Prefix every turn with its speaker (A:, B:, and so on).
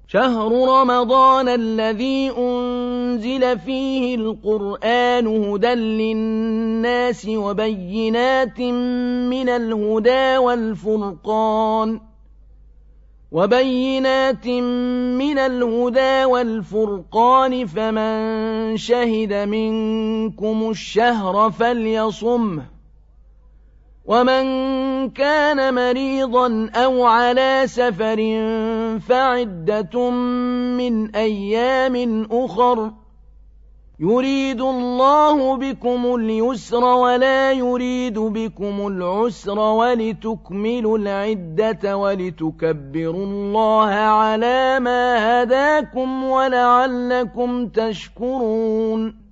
A: شهر رمضان الذي أنزل فيه القرآن هدى للناس وبينات من الهدى والفرقان فمن شهد منكم الشهر فليصمه ومن كان مريضا أو على سفر فعدة من أيام أخر يريد الله بكم اليسر ولا يريد بكم العسر ولتكملوا العدة ولتكبروا الله على ما هداكم ولعلكم تشكرون